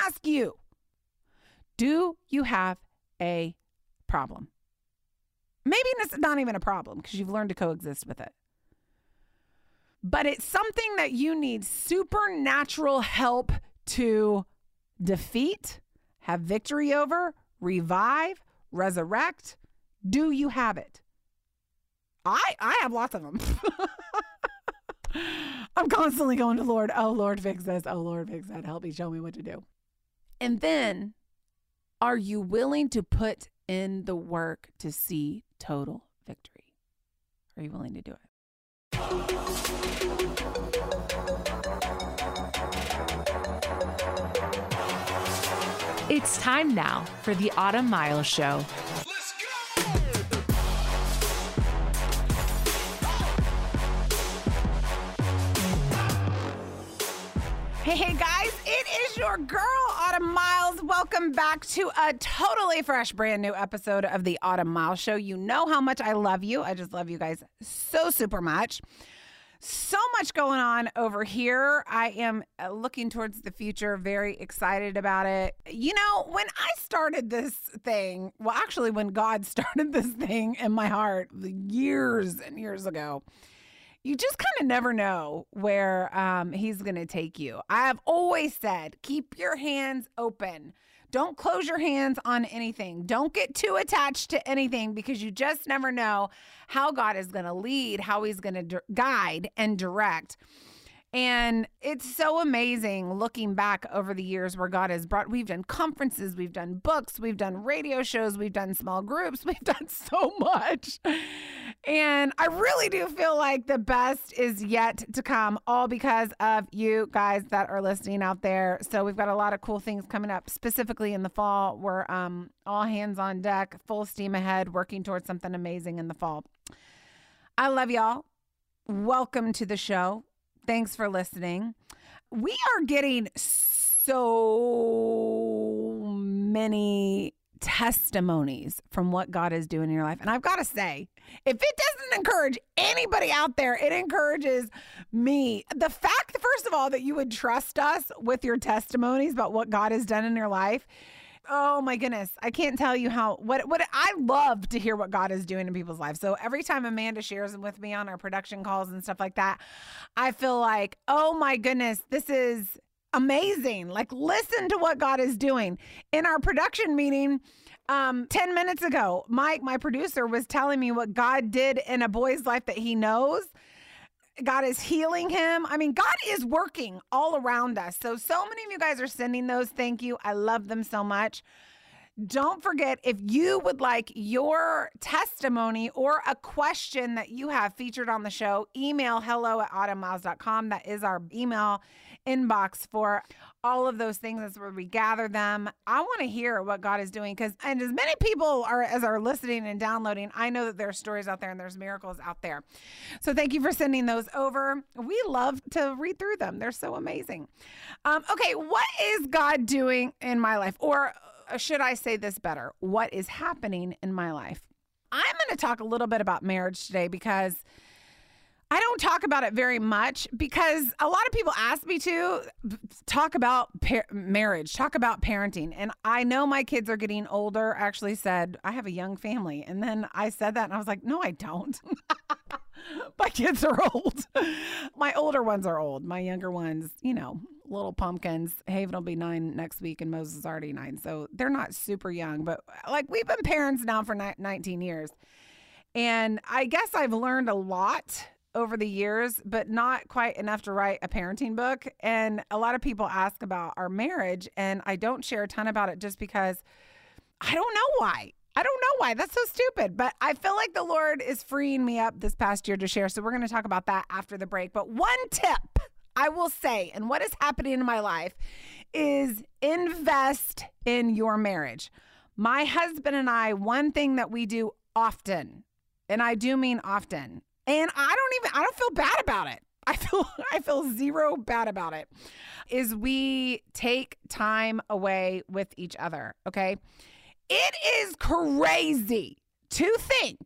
ask you, do you have a problem? Maybe it's not even a problem because you've learned to coexist with it. But it's something that you need supernatural help to defeat, have victory over, revive, resurrect. Do you have it? I have lots of them. I'm constantly going to Lord. Oh, Lord, fix this. Oh, Lord, fix that. Help me. Show me what to do. And then, are you willing to put in the work to see total victory? Are you willing to do it? It's time now for the Autumn Miles Show. Let's go! Hey guys, it is your girl, Autumn Miles. Welcome back to a totally fresh, brand new episode of the Autumn Miles Show. You know how much I love you. I just love you guys so super much. So much going on over here. I am looking towards the future, very excited about it. You know, when I started this thing, well, actually, when God started this thing in my heart years and years ago, you just kind of never know where he's going to take you. I have always said, keep your hands open. Don't close your hands on anything. Don't get too attached to anything because you just never know how God is going to lead, how he's going to guide and direct. And it's so amazing looking back over the years where God has brought, we've done conferences, we've done books, we've done radio shows, we've done small groups, we've done so much. And I really do feel like the best is yet to come, all because of you guys that are listening out there. So we've got a lot of cool things coming up, specifically in the fall. We're all hands on deck, full steam ahead, working towards something amazing in the fall. I love y'all. Welcome to the show. Thanks for listening. We are getting so many testimonies from what God is doing in your life. And I've got to say, if it doesn't encourage anybody out there, it encourages me. The fact, first of all, that you would trust us with your testimonies about what God has done in your life. Oh my goodness. I can't tell you what I love to hear what God is doing in people's lives. So every time Amanda shares them with me on our production calls and stuff like that, I feel like, oh my goodness, this is amazing. Like, listen to what God is doing. In our production meeting 10 minutes ago, Mike, my producer, was telling me what God did in a boy's life that he knows. God is healing him. I mean, God is working all around us. So many of you guys are sending those. Thank you. I love them so much. Don't forget, if you would like your testimony or a question that you have featured on the show, email hello@autumnmiles.com. That is our email inbox for all of those things. That's where we gather them. I want to hear what God is doing and as many people as are listening and downloading, I know that there are stories out there and there's miracles out there. So thank you for sending those over. We love to read through them. They're so amazing. Okay, what is God doing in my life? Or should I say this better? What is happening in my life? I'm going to talk a little bit about marriage today because I don't talk about it very much because a lot of people ask me to talk about marriage, talk about parenting. And I know my kids are getting older. I actually said, I have a young family. And then I said that and I was like, no, I don't. My kids are old. My older ones are old. My younger ones, little pumpkins. Haven will be 9 next week and Moses is already 9. So they're not super young, but like we've been parents now for 19 years. And I guess I've learned a lot over the years, but not quite enough to write a parenting book. And a lot of people ask about our marriage, and I don't share a ton about it just because I don't know why. That's so stupid. But I feel like the Lord is freeing me up this past year to share. So we're going to talk about that after the break. But one tip I will say, and what is happening in my life, is invest in your marriage. My husband and I, one thing that we do often, and I do mean often, and I don't feel bad about it. I feel zero bad about it, is we take time away with each other, okay? It is crazy to think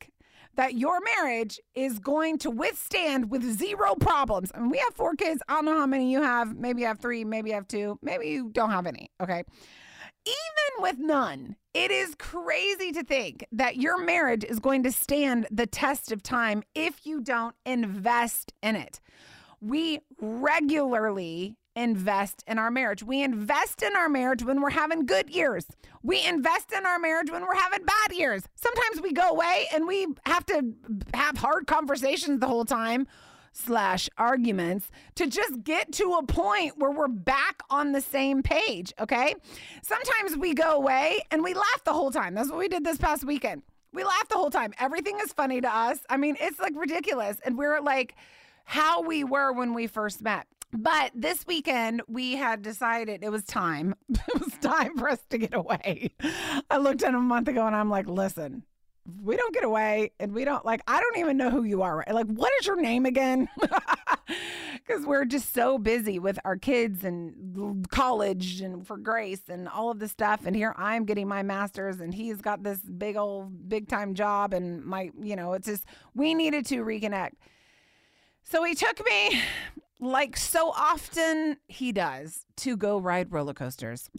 that your marriage is going to withstand with zero problems. I mean, we have 4 kids. I don't know how many you have. Maybe you have 3, maybe you have 2, maybe you don't have any, okay? Even with none, it is crazy to think that your marriage is going to stand the test of time if you don't invest in it. We regularly invest in our marriage. We invest in our marriage when we're having good years. We invest in our marriage when we're having bad years. Sometimes we go away and we have to have hard conversations the whole time / arguments to just get to a point where we're back on the same page, okay? Sometimes we go away and we laugh the whole time. That's what we did this past weekend. We laughed the whole time. Everything is funny to us. I mean, it's like ridiculous. And we're like how we were when we first met. But this weekend, we had decided it was time. It was time for us to get away. I looked at him a month ago and I'm like, listen, we don't get away and we don't like, I don't even know who you are. Right? Like, what is your name again? Because we're just so busy with our kids and college and for Grace and all of this stuff. And here I'm getting my master's and he's got this big time job. And it's just, we needed to reconnect. So he took me, like so often he does, to go ride roller coasters.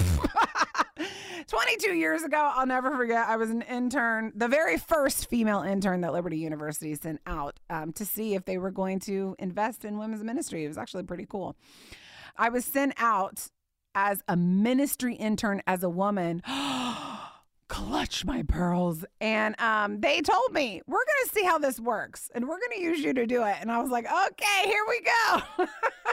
22 years ago, I'll never forget, I was an intern, the very first female intern that Liberty University sent out to see if they were going to invest in women's ministry. It was actually pretty cool. I was sent out as a ministry intern as a woman. Clutch my pearls. And they told me, we're going to see how this works and we're going to use you to do it. And I was like, okay, here we go.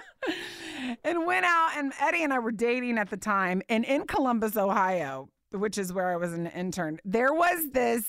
And went out, and Eddie and I were dating at the time. And in Columbus, Ohio, which is where I was an intern, there was this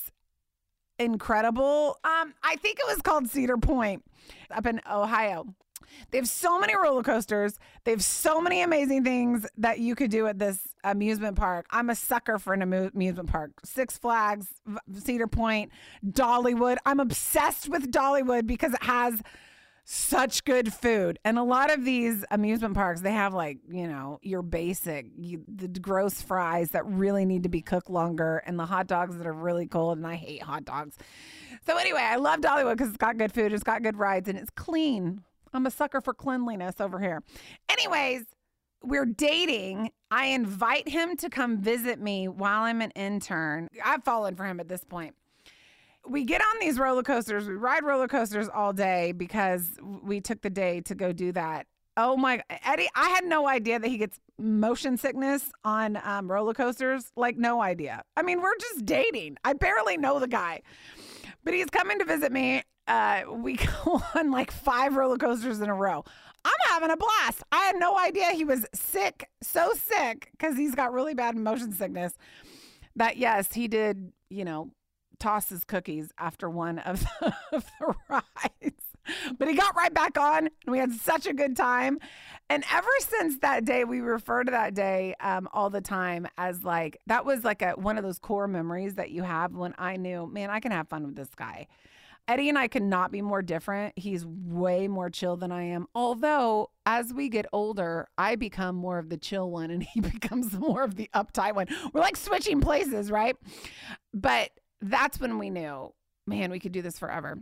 incredible, I think it was called Cedar Point up in Ohio. They have so many roller coasters. They have so many amazing things that you could do at this amusement park. I'm a sucker for an amusement park. Six Flags, Cedar Point, Dollywood. I'm obsessed with Dollywood because it has such good food. And a lot of these amusement parks, they have your basic, the gross fries that really need to be cooked longer and the hot dogs that are really cold. And I hate hot dogs. So anyway, I love Dollywood because it's got good food, it's got good rides, and it's clean. I'm a sucker for cleanliness over here. Anyways, we're dating. I invite him to come visit me while I'm an intern. I've fallen for him at this point. We get on these roller coasters. We ride roller coasters all day because we took the day to go do that. Oh my, Eddie, I had no idea that he gets motion sickness on roller coasters. Like, no idea. I mean, we're just dating. I barely know the guy, but he's coming to visit me. We go on like 5 roller coasters in a row. I'm having a blast. I had no idea he was sick, so sick, because he's got really bad motion sickness that, yes, he did, toss his cookies after one of the rides. But he got right back on, and we had such a good time. And ever since that day, we refer to that day all the time as that was one of those core memories that you have when I knew, man, I can have fun with this guy. Eddie and I could not be more different. He's way more chill than I am. Although, as we get older, I become more of the chill one and he becomes more of the uptight one. We're like switching places, right? But that's when we knew, man, we could do this forever.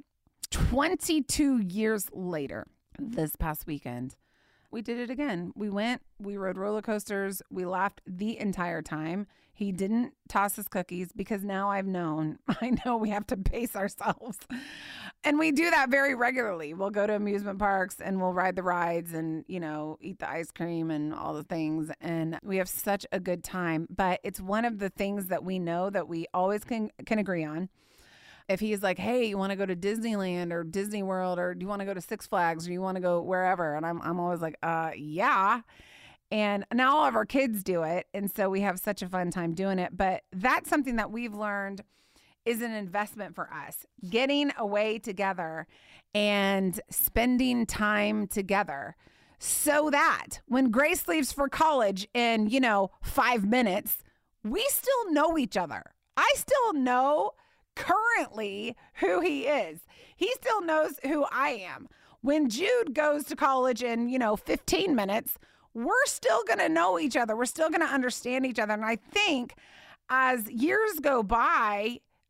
22 years later, this past weekend, we did it again. We rode roller coasters. We laughed the entire time. He didn't toss his cookies because now I know we have to pace ourselves. And we do that very regularly. We'll go to amusement parks and we'll ride the rides and, eat the ice cream and all the things. And we have such a good time. But it's one of the things that we know that we always can agree on. If he's like, hey, you want to go to Disneyland or Disney World, or do you want to go to Six Flags, or you want to go wherever? And I'm always like, yeah. And now all of our kids do it. And so we have such a fun time doing it. But that's something that we've learned is an investment for us. Getting away together and spending time together so that when Grace leaves for college in, 5 minutes, we still know each other. I still know currently who he is. He still knows who I am. When Jude goes to college in, 15 minutes, we're still going to know each other. We're still going to understand each other. And I think as years go by,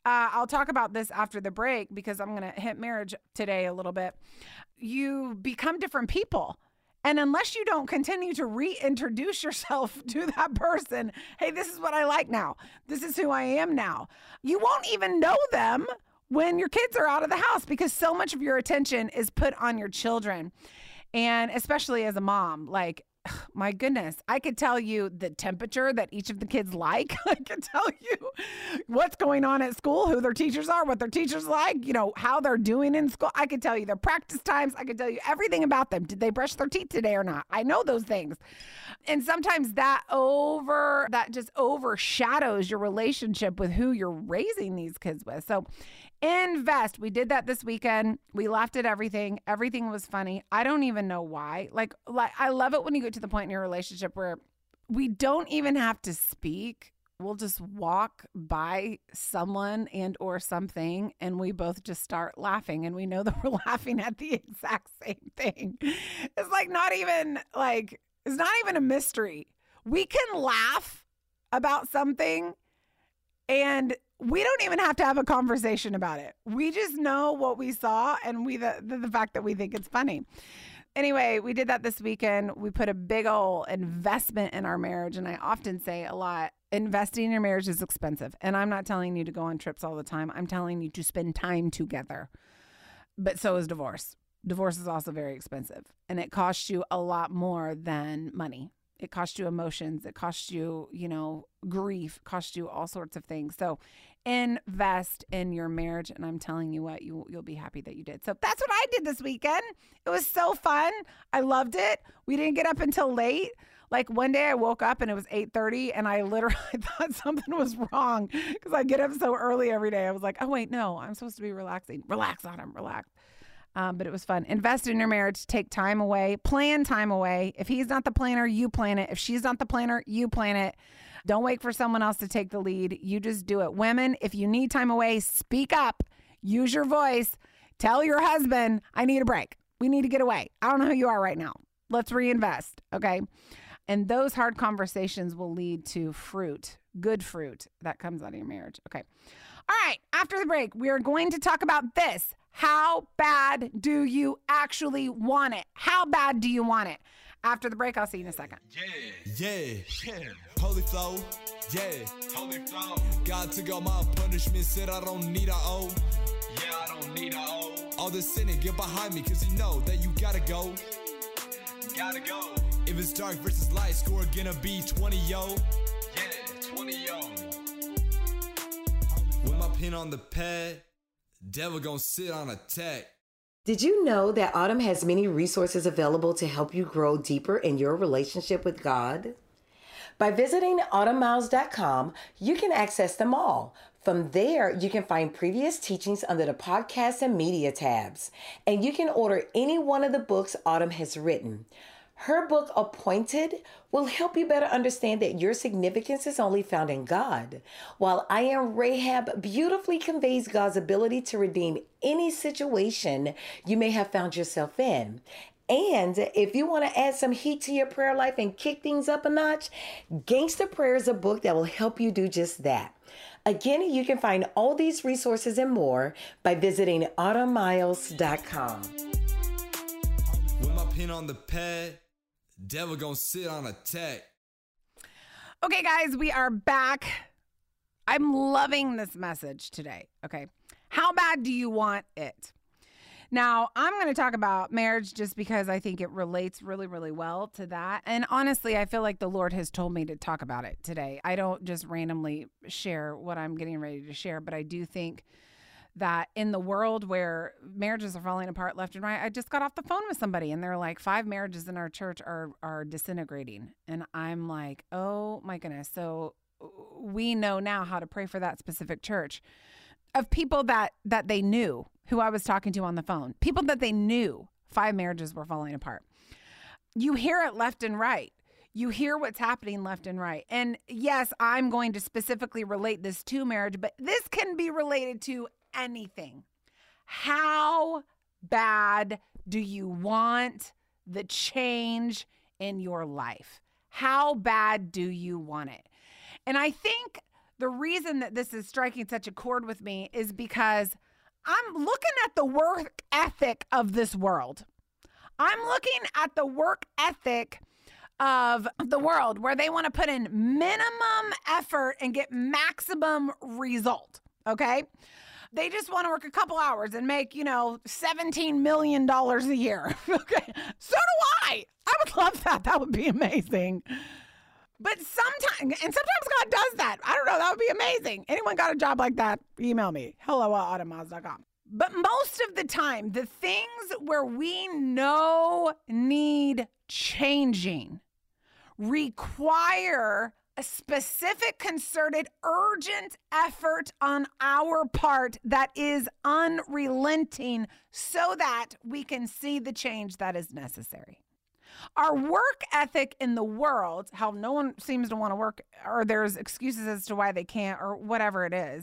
I'll talk about this after the break because I'm going to hit marriage today a little bit. You become different people. And unless you don't continue to reintroduce yourself to that person, hey, this is what I like now. This is who I am now. You won't even know them when your kids are out of the house because so much of your attention is put on your children. And especially as a mom, like, my goodness, I could tell you the temperature that each of the kids like. I could tell you what's going on at school, who their teachers are, what their teachers like, how they're doing in school. I could tell you their practice times. I could tell you everything about them. Did they brush their teeth today or not? I know those things. And sometimes that just overshadows your relationship with who you're raising these kids with. So invest. We did that this weekend. We laughed at everything. Everything was funny. I don't even know why. Like I love it when you get to the point in your relationship where we don't even have to speak. We'll just walk by someone and or something and we both just start laughing and we know that we're laughing at the exact same thing. It's not even a mystery. We can laugh about something and we don't even have to have a conversation about it. We just know what we saw and the fact that we think it's funny. Anyway, we did that this weekend. We put a big old investment in our marriage. And I often say a lot, investing in your marriage is expensive. And I'm not telling you to go on trips all the time. I'm telling you to spend time together. But so is divorce. Divorce is also very expensive. And it costs you a lot more than money. It costs you emotions. It costs you, grief, costs you all sorts of things. So invest in your marriage. And I'm telling you what, you'll be happy that you did. So that's what I did this weekend. It was so fun. I loved it. We didn't get up until late. Like one day I woke up and it was 8:30 and I literally thought something was wrong because I get up so early every day. I was like, oh, wait, no, I'm supposed to be relaxing. Relax, Autumn, relax. But it was fun. Invest in your marriage. Take time away. Plan time away. If he's not the planner, you plan it. If she's not the planner, you plan it. Don't wait for someone else to take the lead. You just do it. Women, if you need time away, speak up. Use your voice. Tell your husband, I need a break. We need to get away. I don't know who you are right now. Let's reinvest. Okay. And those hard conversations will lead to fruit, good fruit that comes out of your marriage. Okay. All right. After the break, we are going to talk about this. How bad do you actually want it? How bad do you want it? After the break, I'll see you in a second. Yeah. Holy flow. Yeah. Holy flow. God took all my punishment, said I don't need a O. Yeah, I don't need a O. All this sinning, get behind me, cause you know that you gotta go. Gotta go. If it's dark versus light, score gonna be 20, yo. Yeah, 20, yo. With my pen on the pad, devil gon' sit on a tech. Did you know that Autumn has many resources available to help you grow deeper in your relationship with God? By visiting autumnmiles.com, you can access them all. From there, you can find previous teachings under the podcast and media tabs. And you can order any one of the books Autumn has written. Her book, Appointed, will help you better understand that your significance is only found in God, while I Am Rahab beautifully conveys God's ability to redeem any situation you may have found yourself in. And if you want to add some heat to your prayer life and kick things up a notch, Gangsta Prayer is a book that will help you do just that. Again, you can find all these resources and more by visiting autumnmiles.com. With my pen on the pad, devil gonna sit on a tech. Okay, guys, we are back. I'm loving this message today. Okay. How bad do you want it? Now, I'm going to talk about marriage just because I think it relates really, really well to that. And honestly, I feel like the Lord has told me to talk about it today. I don't just randomly share what I'm getting ready to share, but I do think that in the world where marriages are falling apart left and right, I just got off the phone with somebody and they're like, 5 marriages in our church are disintegrating. And I'm like, oh my goodness. So we know now how to pray for that specific church of people that they knew, who I was talking to on the phone, people that they knew 5 marriages were falling apart. You hear it left and right. You hear what's happening left and right. And yes, I'm going to specifically relate this to marriage, but this can be related to anything. How bad do you want the change in your life? How bad do you want it? And I think the reason that this is striking such a chord with me is because I'm looking at the work ethic of this world. I'm looking at the work ethic of the world where they want to put in minimum effort and get maximum result, okay? They just want to work a couple hours and make, $17 million a year, okay? So do I. I would love that. That would be amazing. But sometimes God does that. I don't know. That would be amazing. Anyone got a job like that? Email me, hello@autumnmiles.com. But most of the time, the things where we know need changing require a specific, concerted, urgent effort on our part that is unrelenting so that we can see the change that is necessary. Our work ethic in the world, how no one seems to want to work, or there's excuses as to why they can't, or whatever it is,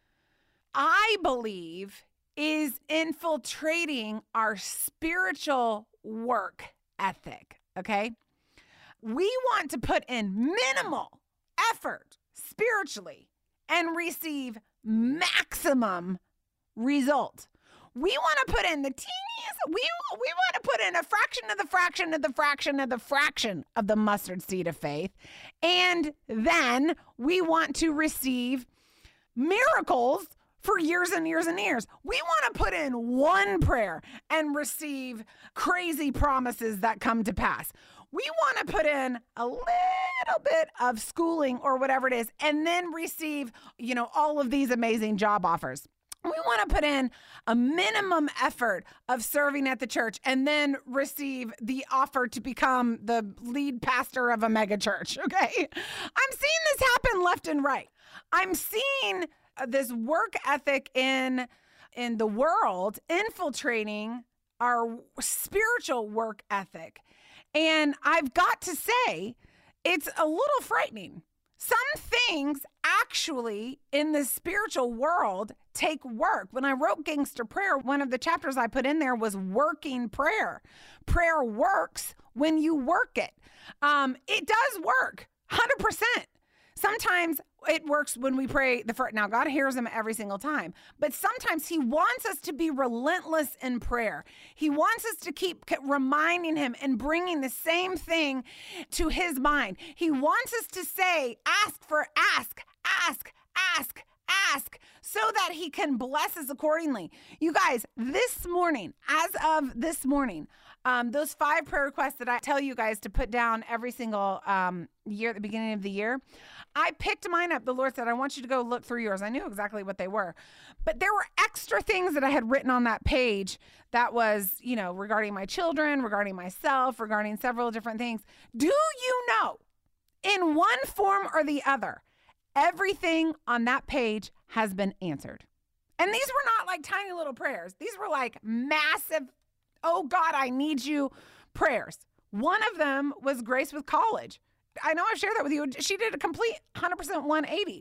I believe is infiltrating our spiritual work ethic, okay? We want to put in minimal effort spiritually and receive maximum result. We want to put in the teeniest, we want to put in a fraction of the fraction of the fraction of the fraction of the mustard seed of faith. And then we want to receive miracles for years and years and years. We want to put in one prayer and receive crazy promises that come to pass. We want to put in a little bit of schooling or whatever it is and then receive, all of these amazing job offers. We want to put in a minimum effort of serving at the church and then receive the offer to become the lead pastor of a mega church, okay? I'm seeing this happen left and right. I'm seeing this work ethic in the world infiltrating our spiritual work ethic. And I've got to say, it's a little frightening. Some things actually in the spiritual world take work. When I wrote Gangster Prayer, one of the chapters I put in there was working prayer. Prayer works when you work it. It does work, 100%. Sometimes it works when we pray now God hears them every single time, but sometimes he wants us to be relentless in prayer. He wants us to keep reminding him and bringing the same thing to his mind. He wants us to say, ask, so that he can bless us accordingly. You guys, this morning, as of this morning, those 5 prayer requests that I tell you guys to put down every single year at the beginning of the year, I picked mine up. The Lord said, I want you to go look through yours. I knew exactly what they were. But there were extra things that I had written on that page that was, regarding my children, regarding myself, regarding several different things. Do you know, in one form or the other, everything on that page has been answered? And these were not like tiny little prayers. These were like massive, oh God, I need you prayers. One of them was Grace with college. I know I've shared that with you. She did a complete 100% 180.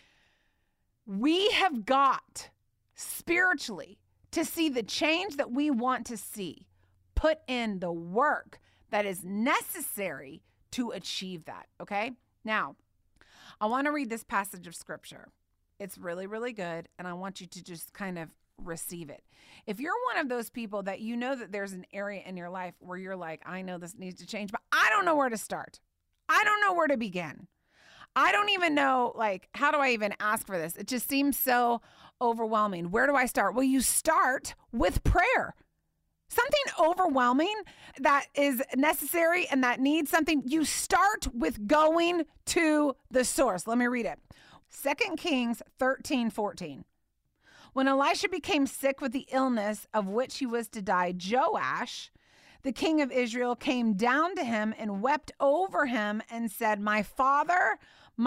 We have got spiritually to see the change that we want to see, put in the work that is necessary to achieve that. Okay. Now, I want to read this passage of scripture. It's really, really good. And I want you to just kind of receive it. If you're one of those people that that there's an area in your life where you're like, I know this needs to change, but I don't know where to start. I don't know where to begin. I don't even know, how do I even ask for this? It just seems so overwhelming. Where do I start? Well, you start with prayer. Something overwhelming that is necessary and that needs something. You start with going to the source. Let me read it. 2 Kings 13:14. When Elisha became sick with the illness of which he was to die, Joash, the king of Israel, came down to him and wept over him and said, my father,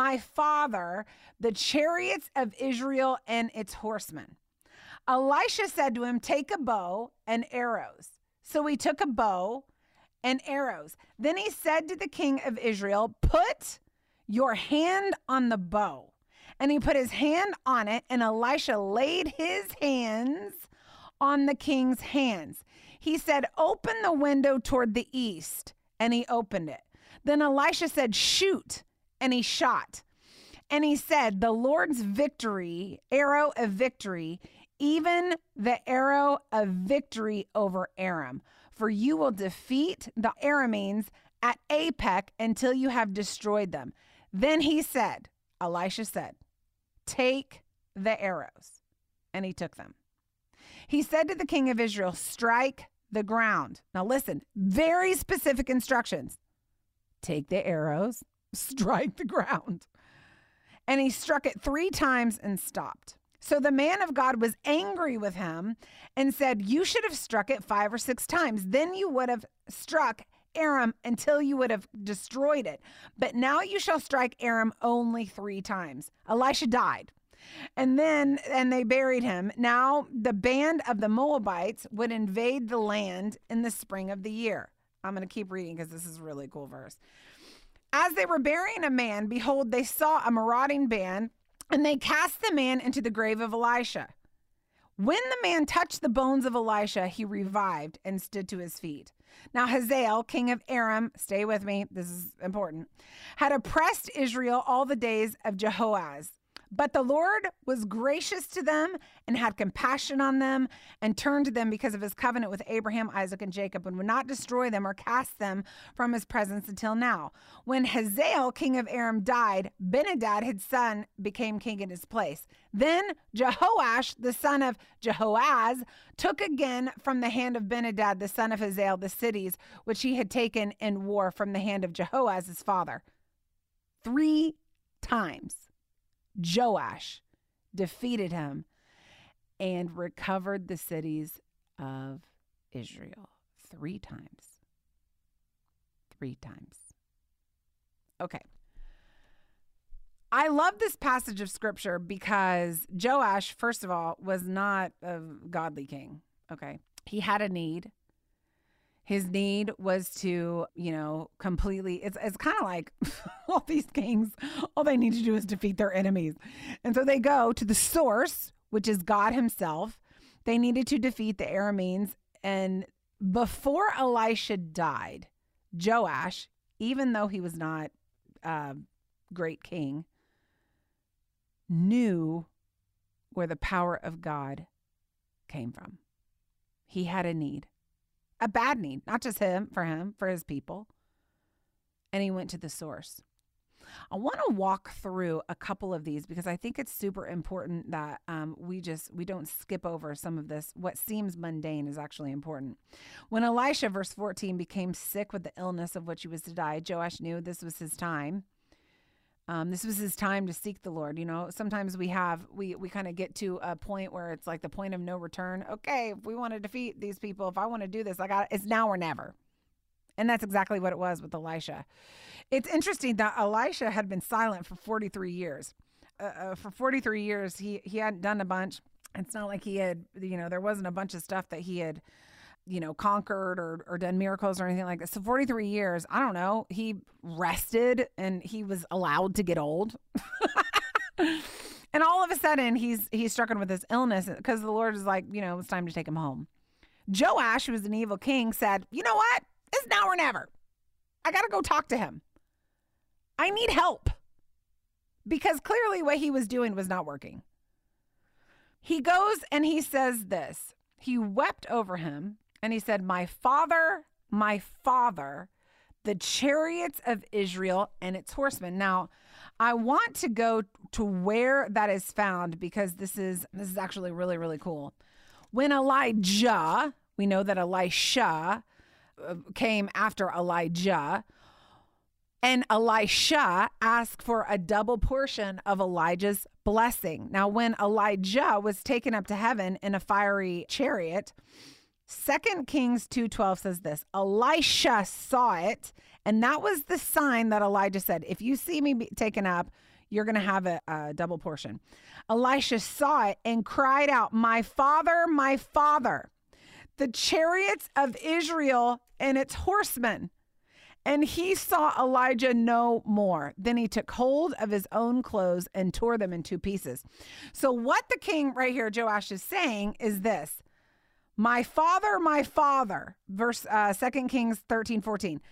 the chariots of Israel and its horsemen. Elisha said to him, take a bow and arrows. So he took a bow and arrows. Then he said to the king of Israel, put your hand on the bow. And he put his hand on it, and Elisha laid his hands on the king's hands. He said, open the window toward the east, and he opened it. Then Elisha said, shoot, and he shot. And he said, the Lord's victory, arrow of victory, even the arrow of victory over Aram. For you will defeat the Arameans at Apec until you have destroyed them. Then he said, Elisha said, take the arrows. And he took them. He said to the king of Israel, strike the ground. Now listen, very specific instructions. Take the arrows, strike the ground. And he struck it 3 times and stopped. So the man of God was angry with him and said, you should have struck it 5 or 6 times. Then you would have struck Aram until you would have destroyed it. But now you shall strike Aram only 3 times. Elisha died. And they buried him. Now the band of the Moabites would invade the land in the spring of the year. I'm going to keep reading because this is a really cool verse. As they were burying a man, behold, they saw a marauding band, and they cast the man into the grave of Elisha. When the man touched the bones of Elisha, he revived and stood to his feet. Now Hazael, king of Aram, stay with me, this is important, had oppressed Israel all the days of Jehoaz. But the Lord was gracious to them and had compassion on them and turned to them because of his covenant with Abraham, Isaac, and Jacob, and would not destroy them or cast them from his presence until now. When Hazael, king of Aram, died, Ben-Hadad, his son, became king in his place. Then Jehoash, the son of Jehoaz, took again from the hand of Ben-Hadad, the son of Hazael, the cities which he had taken in war from the hand of Jehoaz, his father. 3 times. Joash defeated him and recovered the cities of Israel 3 times. 3 times. Okay. I love this passage of scripture because Joash, first of all, was not a godly king. Okay. He had a need. His need was to, completely, it's kind of like all these kings, all they need to do is defeat their enemies. And so they go to the source, which is God himself. They needed to defeat the Arameans. And before Elisha died, Joash, even though he was not a great king, knew where the power of God came from. He had a need. A bad need, not just for his people. And he went to the source. I want to walk through a couple of these because I think it's super important that we don't skip over some of this. What seems mundane is actually important. When Elisha, verse 14, became sick with the illness of which he was to die, Joash knew this was his time. This was his time to seek the Lord. Sometimes we kind of get to a point where it's like the point of no return. Okay, if we want to defeat these people, if I want to do this, it's now or never. And that's exactly what it was with Elisha. It's interesting that Elisha had been silent for 43 years. For 43 years, he hadn't done a bunch. It's not like he had, there wasn't a bunch of stuff that he had, conquered or done miracles or anything like that. So 43 years, I don't know, he rested and he was allowed to get old. And all of a sudden he's stricken with this illness because the Lord is like, it's time to take him home. Joash, who was an evil king, said, you know what? It's now or never. I got to go talk to him. I need help. Because clearly what he was doing was not working. He goes and he says this. He wept over him. And he said, my father, the chariots of Israel and its horsemen. Now, I want to go to where that is found because this is actually really, really cool. When Elijah, we know that Elisha came after Elijah, and Elisha asked for a double portion of Elijah's blessing. Now, when Elijah was taken up to heaven in a fiery chariot, 2 Kings 2:12 says this, Elisha saw it, and that was the sign that Elijah said, if you see me taken up, you're going to have a double portion. Elisha saw it and cried out, my father, the chariots of Israel and its horsemen. And he saw Elijah no more. Then he took hold of his own clothes and tore them in 2 pieces. So what the king right here, Joash, is saying is this. My father, verse 2 Kings 13:14.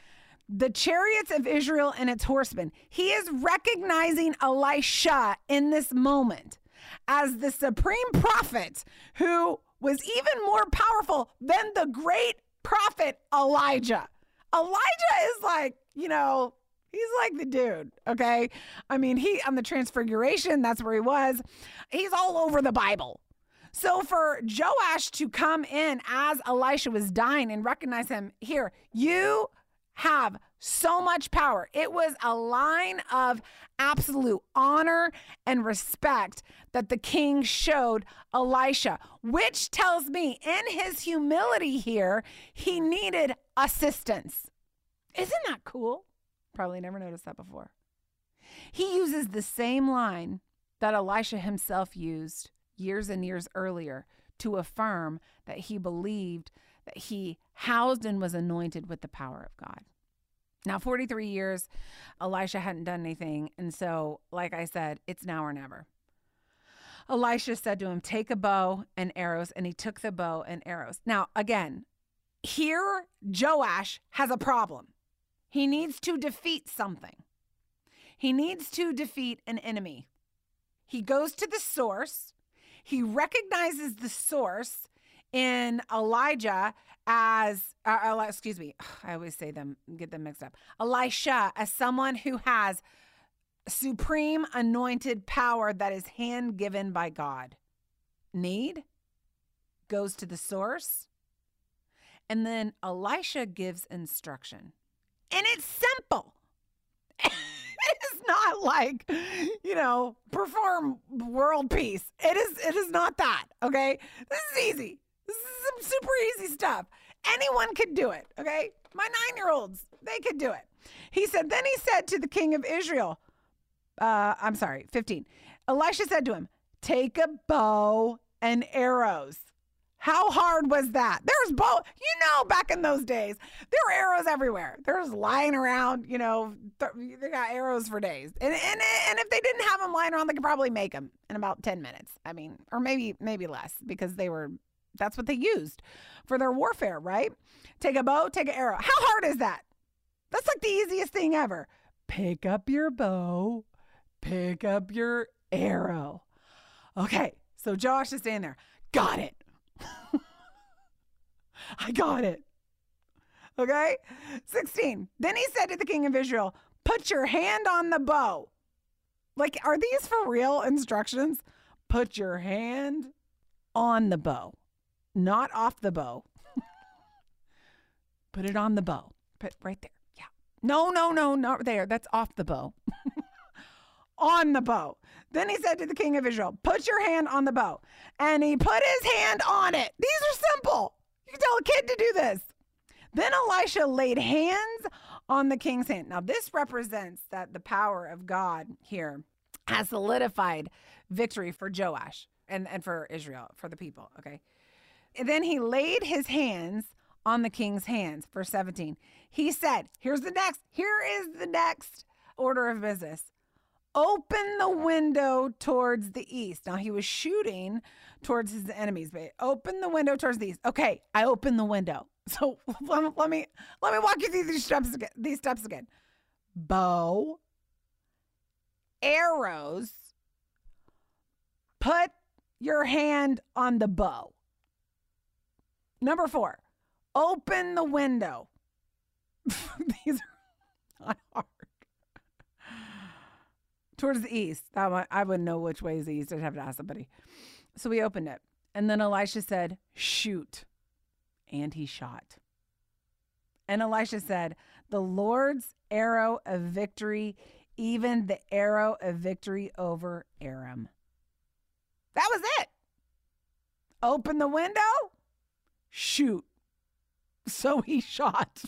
the chariots of Israel and its horsemen. He is recognizing Elisha in this moment as the supreme prophet who was even more powerful than the great prophet Elijah. Elijah is like, he's like the dude, okay? I mean, he on the Transfiguration, that's where he was. He's all over the Bible. So for Joash to come in as Elisha was dying and recognize him, here, you have so much power. It was a line of absolute honor and respect that the king showed Elisha, which tells me in his humility here, he needed assistance. Isn't that cool? Probably never noticed that before. He uses the same line that Elisha himself used years and years earlier to affirm that he believed that he housed and was anointed with the power of God. Now, 43 years, Elisha hadn't done anything. And so, like I said, it's now or never. Elisha said to him, take a bow and arrows. And he took the bow and arrows. Now, again, here, Joash has a problem. He needs to defeat something. He needs to defeat an enemy. He goes to the source. He recognizes the source in Elijah as, I always say them, get them mixed up. Elisha as someone who has supreme anointed power that is hand given by God. Need goes to the source. And then Elisha gives instruction. And it's simple. It's not like, perform world peace. It is not that, okay? This is easy. This is some super easy stuff. Anyone could do it, okay? My 9-year-olds, they could do it. Then he said to the king of Israel, 15. Elisha said to him, take a bow and arrows. How hard was that? There's bow. Back in those days, there were arrows everywhere. There's lying around, they got arrows for days. And if they didn't have them lying around, they could probably make them in about 10 minutes. I mean, or maybe less because that's what they used for their warfare, right? Take a bow, take an arrow. How hard is that? That's like the easiest thing ever. Pick up your bow, pick up your arrow. Okay, so Josh is standing there. Got it. I got it. Okay? 16. Then he said to the king of Israel, put your hand on the bow. Like, are these for real instructions? Put your hand on the bow, not off the bow. Put it on the bow. Put right there. Yeah. No, not there. That's off the bow. On the bow. Then he said to the king of Israel, put your hand on the bow. And he put his hand on it. These are simple. You can tell a kid to do this. Then Elisha laid hands on the king's hand. Now, this represents that the power of God here has solidified victory for Joash and for Israel, for the people, okay? And then he laid his hands on the king's hands. Verse 17. He said, here is the next order of business. Open the window towards the east. Now, he was shooting towards his enemies, but open the window towards the east. Okay, I opened the window. So let me walk you through these steps again. Bow, arrows, put your hand on the bow. Number 4, open the window. These are not hard. Towards the east. I wouldn't know which way is the east. I'd have to ask somebody. So we opened it. And then Elisha said, shoot. And he shot. And Elisha said, the Lord's arrow of victory, even the arrow of victory over Aram. That was it. Open the window, shoot. So he shot.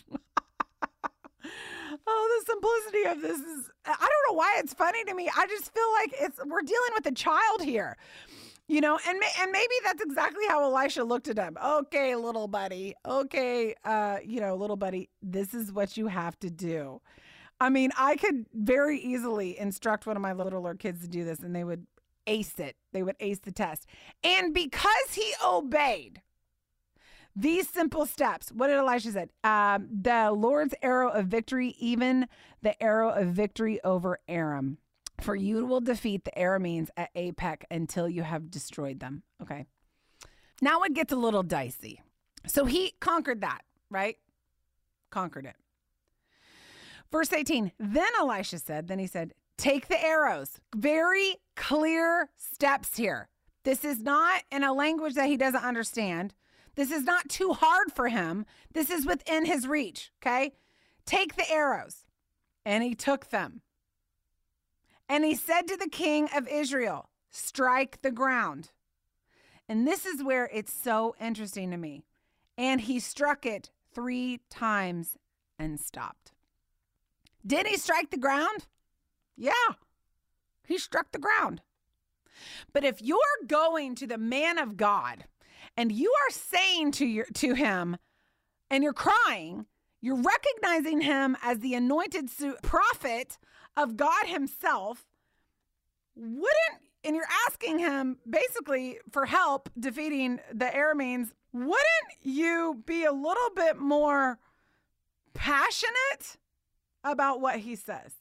Oh, the simplicity of this is, I don't know why it's funny to me. I just feel like we're dealing with a child here, and maybe that's exactly how Elisha looked at him. Okay, little buddy. Okay, little buddy, this is what you have to do. I mean, I could very easily instruct one of my littler kids to do this and they would ace it. They would ace the test. And because he obeyed, these simple steps. What did Elisha said? The Lord's arrow of victory, even the arrow of victory over Aram. For you will defeat the Arameans at Apec until you have destroyed them. Okay. Now it gets a little dicey. So he conquered that, right? Conquered it. Verse 18, then Elisha said, take the arrows. Very clear steps here. This is not in a language that he doesn't understand. This is not too hard for him. This is within his reach, okay? Take the arrows. And he took them. And he said to the king of Israel, strike the ground. And this is where it's so interesting to me. And he struck it 3 times and stopped. Did he strike the ground? Yeah, he struck the ground. But if you're going to the man of God and you are saying to him and you're crying, you're recognizing him as the anointed prophet of God himself, and you're asking him basically for help defeating the Arameans, wouldn't you be a little bit more passionate about what he says?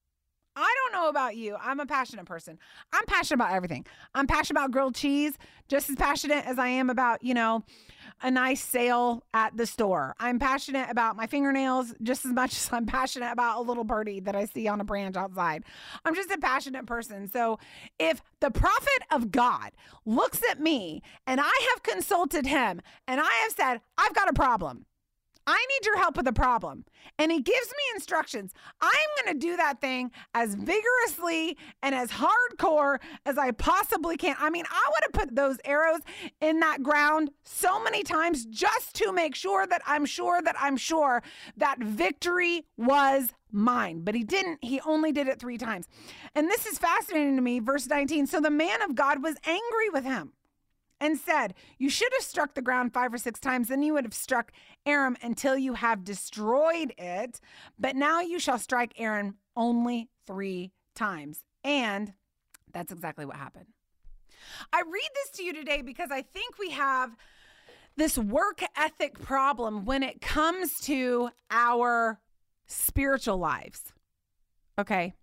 I don't know about you. I'm a passionate person. I'm passionate about everything. I'm passionate about grilled cheese, just as passionate as I am about, a nice sale at the store. I'm passionate about my fingernails just as much as I'm passionate about a little birdie that I see on a branch outside. I'm just a passionate person. So if the prophet of God looks at me and I have consulted him and I have said, I've got a problem, I need your help with the problem, and he gives me instructions, I'm going to do that thing as vigorously and as hardcore as I possibly can. I mean, I would have put those arrows in that ground so many times just to make sure that I'm sure that victory was mine. But he didn't. He only did it 3 times. And this is fascinating to me. Verse 19. So the man of God was angry with him and said, you should have struck the ground 5 or 6 times, then you would have struck Aram until you have destroyed it. But now you shall strike Aram only 3 times. And that's exactly what happened. I read this to you today because I think we have this work ethic problem when it comes to our spiritual lives. Okay.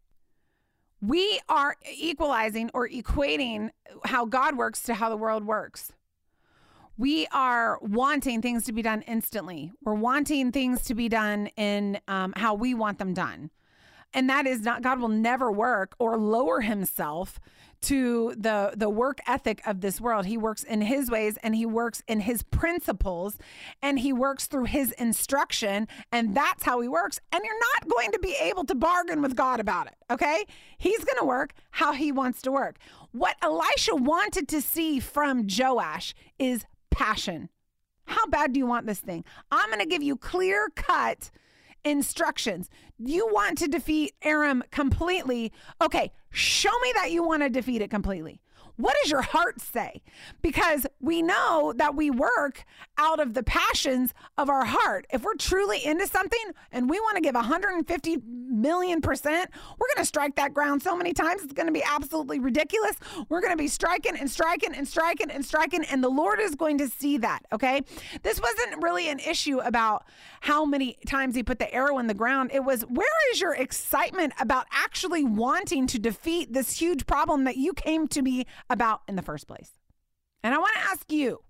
We are equalizing or equating how God works to how the world works. We are wanting things to be done instantly. We're wanting things to be done in how we want them done. And that is not, God will never work or lower himself to the work ethic of this world. He works in his ways and he works in his principles and he works through his instruction, and that's how he works. And you're not going to be able to bargain with God about it, okay? He's going to work how he wants to work. What Elisha wanted to see from Joash is passion. How bad do you want this thing? I'm going to give you clear-cut instructions. You want to defeat Aram completely. Okay, show me that you want to defeat it completely. What does your heart say? Because we know that we work out of the passions of our heart. If we're truly into something and we want to give 150 million%, we're going to strike that ground so many times, it's going to be absolutely ridiculous. We're going to be striking and striking and striking and striking, and the Lord is going to see that, okay? This wasn't really an issue about how many times he put the arrow in the ground. It was, where is your excitement about actually wanting to defeat this huge problem that you came to me about in the first place? And I want to ask you,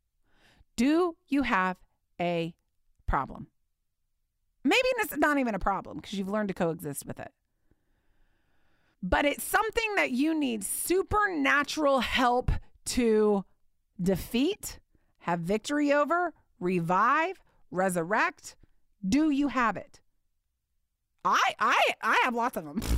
do you have a problem? Maybe it's not even a problem because you've learned to coexist with it. But it's something that you need supernatural help to defeat, have victory over, revive, resurrect. Do you have it? I have lots of them.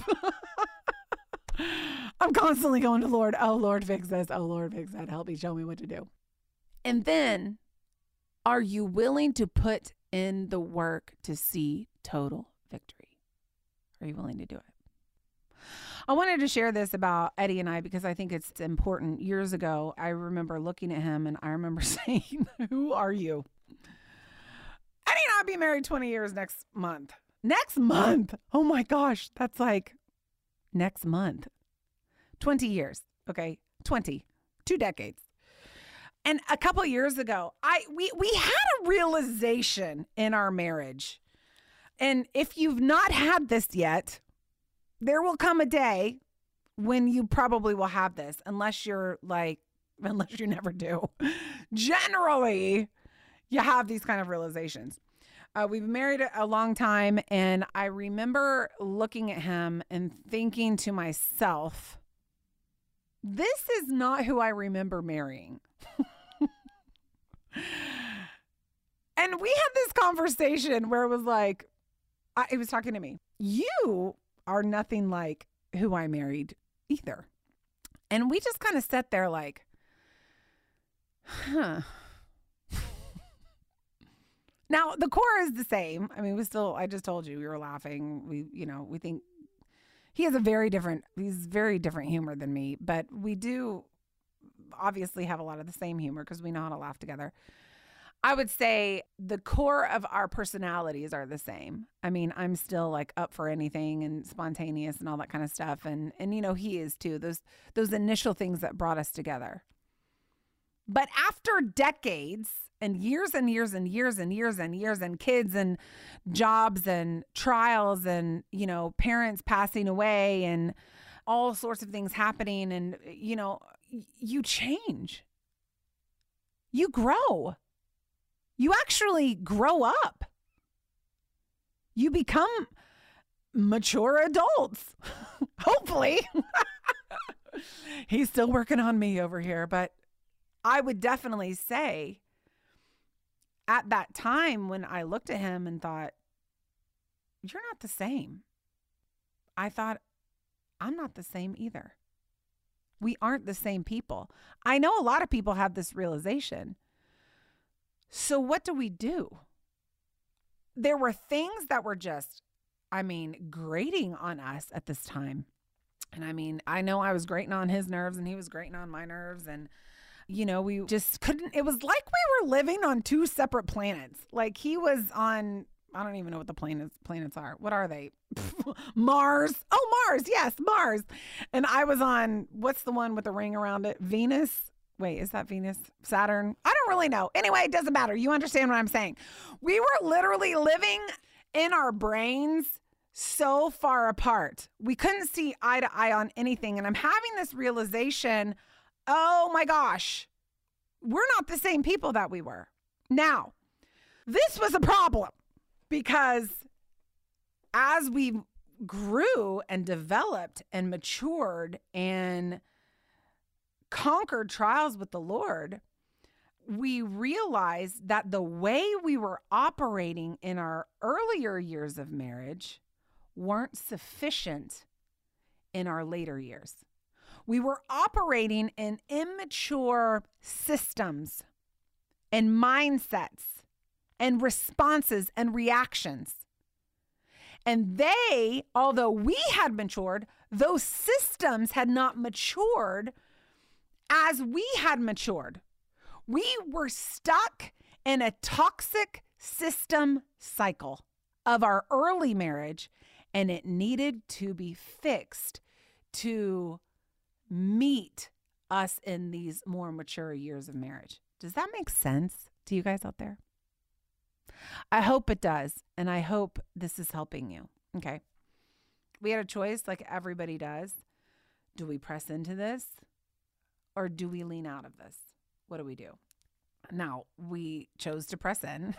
I'm constantly going to Lord. Oh, Lord, fix this. Oh, Lord, fix that. Help me. Show me what to do. And then, are you willing to put in the work to see total victory? Are you willing to do it? I wanted to share this about Eddie and I because I think it's important. Years ago, I remember looking at him and I remember saying, who are you? Eddie and I will be married 20 years next month. Next month. Oh my gosh. That's like next month. 20 years. Okay. 20. 2 decades. And a couple of years ago, we had a realization in our marriage. And if you've not had this yet, there will come a day when you probably will have this, unless you never do. Generally, you have these kind of realizations. We've been married a long time, and I remember looking at him and thinking to myself, this is not who I remember marrying. And we had this conversation where it was like, he was talking to me. You are nothing like who I married either. And we just kind of sat there like, huh. Now, the core is the same. I mean, I just told you, we were laughing. We think he's very different humor than me, but we do obviously have a lot of the same humor because we know how to laugh together. I would say the core of our personalities are the same. I mean, I'm still like up for anything and spontaneous and all that kind of stuff. And he is too, those initial things that brought us together. But after decades and years and years and years and years and years and kids and jobs and trials and, parents passing away and all sorts of things happening and, you change. You grow. You actually grow up. You become mature adults. Hopefully. He's still working on me over here, but I would definitely say at that time when I looked at him and thought, you're not the same. I thought, I'm not the same either. We aren't the same people. I know a lot of people have this realization. So what do we do? There were things that were just, grating on us at this time. And I know I was grating on his nerves and he was grating on my nerves. And, we just couldn't, it was like we were living on two separate planets. Like he was on, I don't even know what the planets are. What are they? Mars. Oh, Mars. Yes, Mars. And I was on, what's the one with the ring around it? Venus. Wait, is that Venus? Saturn? I don't really know. Anyway, it doesn't matter. You understand what I'm saying. We were literally living in our brains so far apart. We couldn't see eye to eye on anything. And I'm having this realization, oh my gosh, we're not the same people that we were. Now, this was a problem because as we grew and developed and matured and conquered trials with the Lord, we realized that the way we were operating in our earlier years of marriage weren't sufficient in our later years. We were operating in immature systems and mindsets and responses and reactions. And although we had matured, those systems had not matured as we had matured. We were stuck in a toxic system cycle of our early marriage, and it needed to be fixed to meet us in these more mature years of marriage. Does that make sense to you guys out there? I hope it does, and I hope this is helping you. Okay. We had a choice like everybody does. Do we press into this? Or do we lean out of this? What do we do? Now, we chose to press in.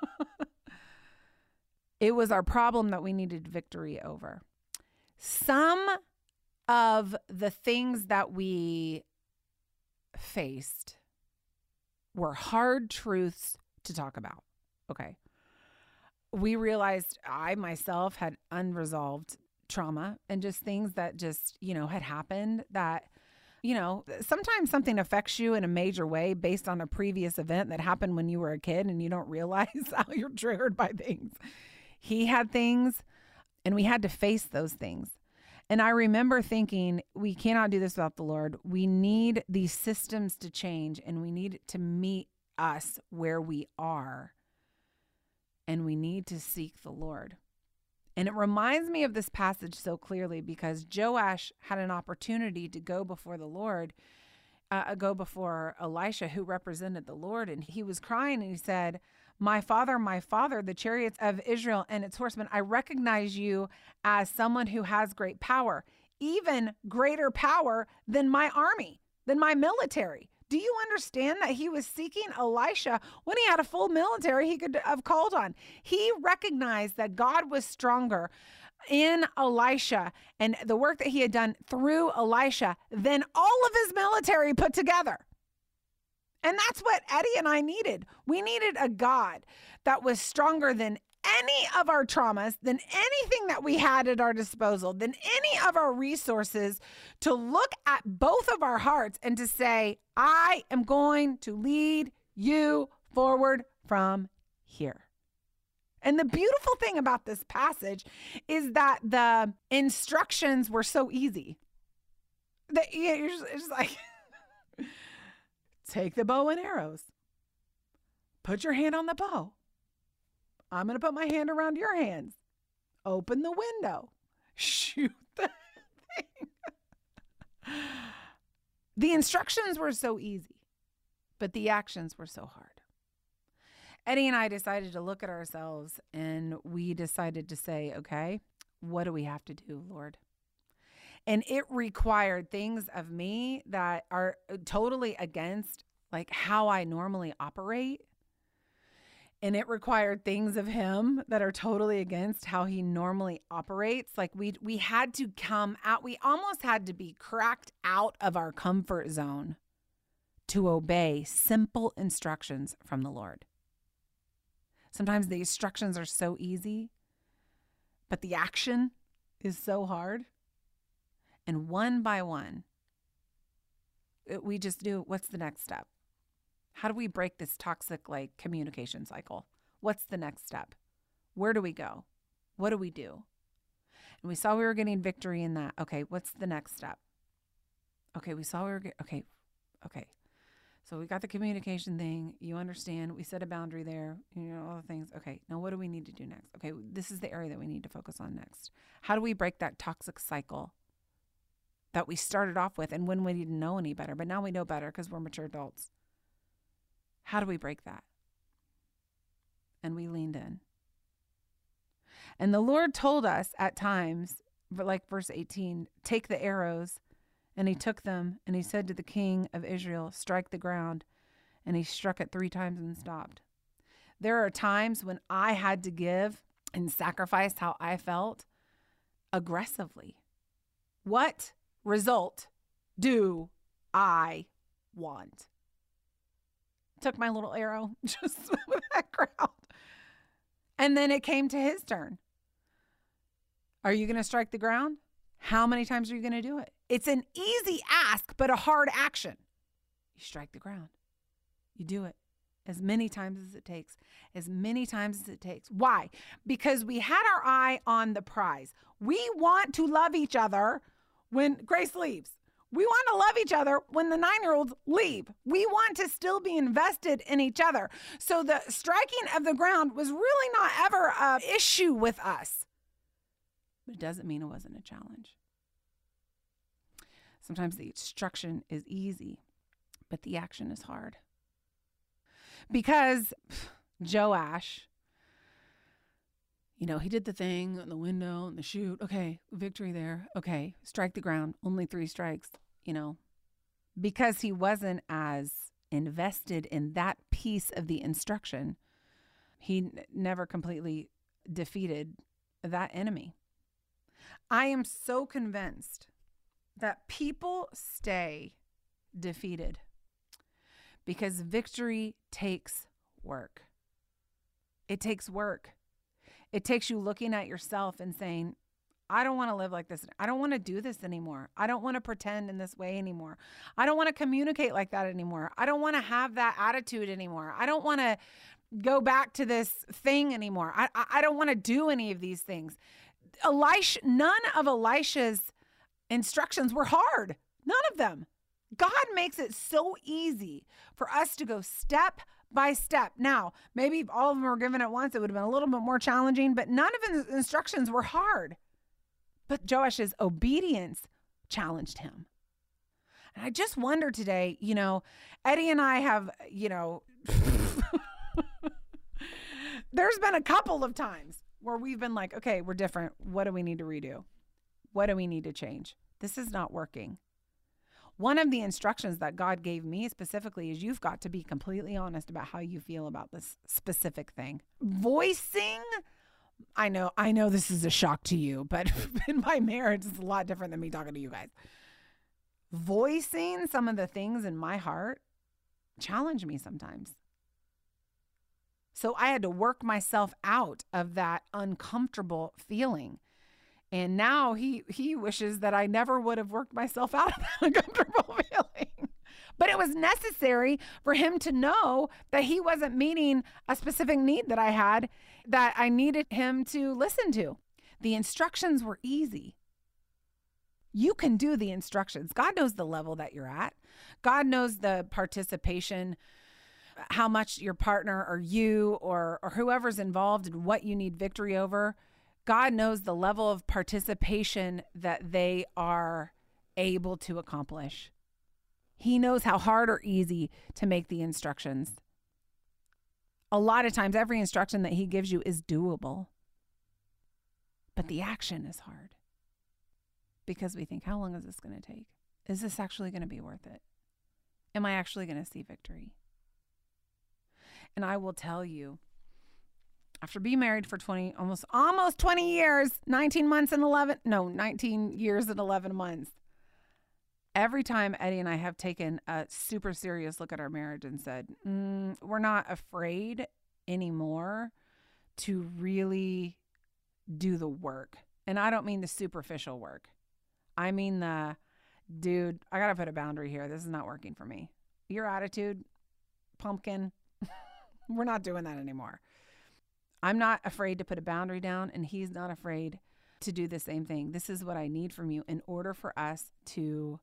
It was our problem that we needed victory over. Some of the things that we faced were hard truths to talk about. Okay. We realized I myself had unresolved trauma and just things that just, had happened that, sometimes something affects you in a major way based on a previous event that happened when you were a kid and you don't realize how you're triggered by things. He had things and we had to face those things. And I remember thinking, we cannot do this without the Lord. We need these systems to change and we need to meet us where we are. And we need to seek the Lord. And it reminds me of this passage so clearly because Joash had an opportunity to go before the Lord go before Elisha, who represented the Lord, and he was crying, and he said, my father, the chariots of Israel and its horsemen, I recognize you as someone who has great power, even greater power than my army, than my military. Do you understand that he was seeking Elisha when he had a full military he could have called on? He recognized that God was stronger in Elisha and the work that he had done through Elisha than all of his military put together. And that's what Eddie and I needed. We needed a God that was stronger than any of our traumas, than anything that we had at our disposal, than any of our resources, to look at both of our hearts and to say, I am going to lead you forward from here. And the beautiful thing about this passage is that the instructions were so easy. It's just like, take the bow and arrows. Put your hand on the bow. I'm going to put my hand around your hands. Open the window. Shoot the thing. The instructions were so easy, but the actions were so hard. Eddie and I decided to look at ourselves, and we decided to say, okay, what do we have to do, Lord? And it required things of me that are totally against like how I normally operate. And it required things of him that are totally against how he normally operates. Like we had to come out, we almost had to be cracked out of our comfort zone to obey simple instructions from the Lord. Sometimes the instructions are so easy, but the action is so hard. And one by one, we just do, what's the next step? How do we break this toxic like communication cycle? What's the next step? Where do we go? What do we do? And we saw we were getting victory in that. Okay, what's the next step? Okay, we saw we were okay. So we got the communication thing. You understand. We set a boundary there. You know, all the things. Okay, now what do we need to do next? Okay, this is the area that we need to focus on next. How do we break that toxic cycle that we started off with and when we didn't know any better, but now we know better because we're mature adults? How do we break that? And we leaned in. And the Lord told us at times, like verse 18, take the arrows. And he took them, and he said to the king of Israel, strike the ground. And he struck it 3 times and stopped. There are times when I had to give and sacrifice how I felt aggressively. What result do I want? Took my little arrow, just with that ground. And then it came to his turn. Are you going to strike the ground? How many times are you going to do it? It's an easy ask, but a hard action. You strike the ground. You do it as many times as it takes. As many times as it takes. Why? Because we had our eye on the prize. We want to love each other when Grace leaves. We want to love each other when the 9-year-olds leave. We want to still be invested in each other. So the striking of the ground was really not ever an issue with us. But it doesn't mean it wasn't a challenge. Sometimes the instruction is easy, but the action is hard. Because Joash, he did the thing on the window and the shoot. Okay, victory there. Okay, strike the ground. Only 3 strikes, Because he wasn't as invested in that piece of the instruction, he never completely defeated that enemy. I am so convinced that people stay defeated because victory takes work. It takes work. It takes you looking at yourself and saying, I don't want to live like this. I don't want to do this anymore. I don't want to pretend in this way anymore. I don't want to communicate like that anymore. I don't want to have that attitude anymore. I don't want to go back to this thing anymore. I don't want to do any of these things. None of Elisha's instructions were hard. None of them. God makes it so easy for us to go step by step. Now, maybe if all of them were given at once, it would have been a little bit more challenging, but none of his instructions were hard. But Joash's obedience challenged him. And I just wonder today, Eddie and I have, there's been a couple of times where we've been like, okay, we're different. What do we need to redo? What do we need to change? This is not working. One of the instructions that God gave me specifically is you've got to be completely honest about how you feel about this specific thing. Voicing, I know this is a shock to you, but in my marriage, it's a lot different than me talking to you guys. Voicing some of the things in my heart challenge me sometimes. So I had to work myself out of that uncomfortable feeling. And now he wishes that I never would have worked myself out of that uncomfortable feeling. But it was necessary for him to know that he wasn't meeting a specific need that I had, that I needed him to listen to. The instructions were easy. You can do the instructions. God knows the level that you're at. God knows the participation, how much your partner or you or whoever's involved and what you need victory over. God knows the level of participation that they are able to accomplish. He knows how hard or easy to make the instructions. A lot of times, every instruction that he gives you is doable. But the action is hard. Because we think, how long is this going to take? Is this actually going to be worth it? Am I actually going to see victory? And I will tell you, after being married for almost 20 years, 19 years and 11 months, every time Eddie and I have taken a super serious look at our marriage and said, we're not afraid anymore to really do the work. And I don't mean the superficial work. I mean dude, I got to put a boundary here. This is not working for me. Your attitude, pumpkin, we're not doing that anymore. I'm not afraid to put a boundary down, and he's not afraid to do the same thing. This is what I need from you in order for us to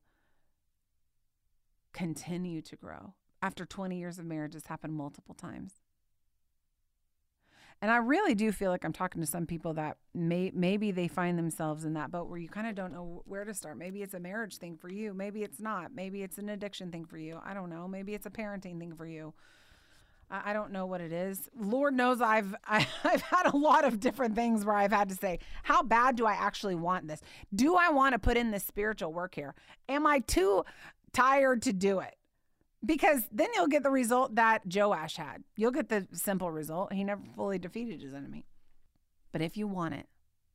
continue to grow. After 20 years of marriage, it's happened multiple times. And I really do feel like I'm talking to some people that maybe they find themselves in that boat where you kind of don't know where to start. Maybe it's a marriage thing for you. Maybe it's not. Maybe it's an addiction thing for you. I don't know. Maybe it's a parenting thing for you. I don't know what it is. Lord knows I've had a lot of different things where I've had to say, how bad do I actually want this? Do I want to put in this spiritual work here? Am I too tired to do it? Because then you'll get the result that Joash had. You'll get the simple result. He never fully defeated his enemy. But if you want it,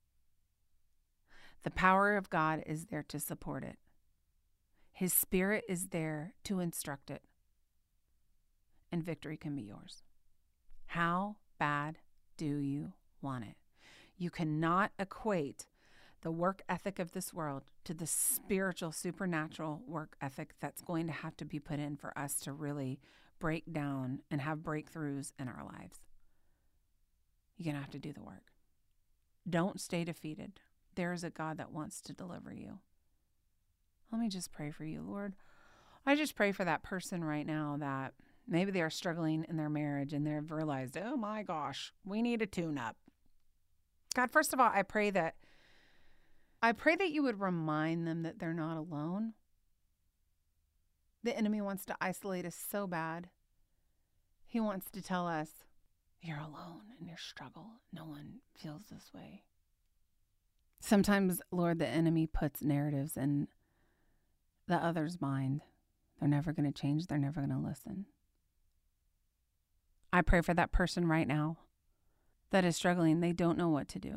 the power of God is there to support it. His Spirit is there to instruct it. And victory can be yours. How bad do you want it? You cannot equate the work ethic of this world to the spiritual, supernatural work ethic that's going to have to be put in for us to really break down and have breakthroughs in our lives. You're going to have to do the work. Don't stay defeated. There is a God that wants to deliver you. Let me just pray for you, Lord. I just pray for that person right now that maybe they are struggling in their marriage and they've realized, oh my gosh, we need a tune-up. God, first of all, I pray that you would remind them that they're not alone. The enemy wants to isolate us so bad. He wants to tell us, you're alone in your struggle. No one feels this way. Sometimes, Lord, the enemy puts narratives in the other's mind. They're never going to change. They're never going to listen. I pray for that person right now that is struggling. They don't know what to do.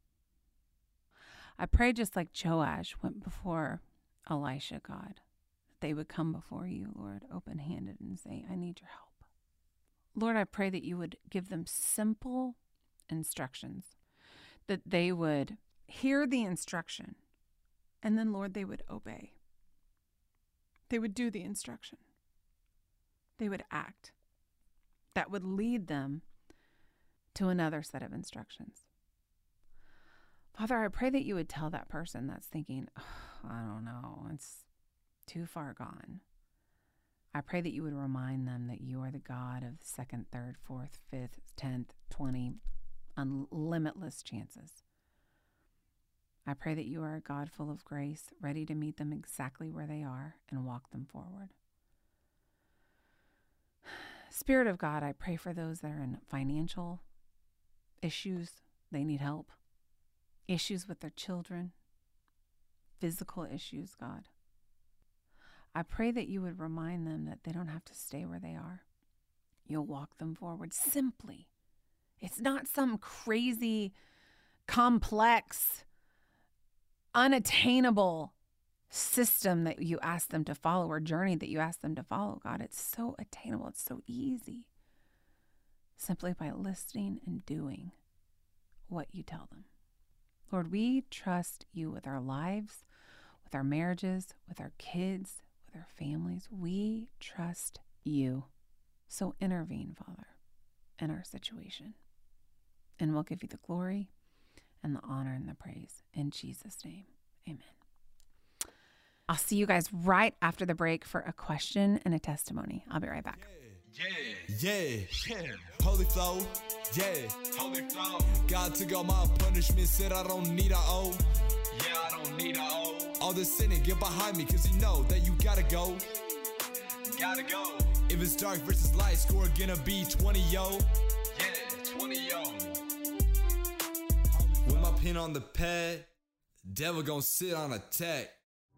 I pray just like Joash went before Elisha, God, that they would come before you, Lord, open-handed and say, I need your help. Lord, I pray that you would give them simple instructions, that they would hear the instruction, and then, Lord, they would obey. They would do the instruction. They would act. That would lead them to another set of instructions. Father, I pray that you would tell that person that's thinking, oh, I don't know, it's too far gone. I pray that you would remind them that you are the God of the second, third, fourth, fifth, 10th, 20, limitless chances. I pray that you are a God full of grace, ready to meet them exactly where they are and walk them forward. Spirit of God, I pray for those that are in financial issues. They need help. Issues with their children. Physical issues, God. I pray that you would remind them that they don't have to stay where they are. You'll walk them forward simply. It's not some crazy, complex, unattainable system that you ask them to follow or journey that you ask them to follow, God. It's so attainable. It's so easy. Simply by listening and doing what you tell them. Lord, we trust you with our lives, with our marriages, with our kids, with our families. We trust you. So intervene, Father, in our situation. And we'll give you the glory and the honor and the praise. In Jesus' name, amen. I'll see you guys right after the break for a question and a testimony. I'll be right back. Yeah. Holy flow, yeah. Holy flow. God took all my punishment, said I don't need a O. Yeah, I don't need a O. All this sinning, get behind me, cause you know that you gotta go. Gotta go. If it's dark versus light, score gonna be 20, yo. Yeah, 20, yo. With my pen on the pad, devil gon' sit on attack.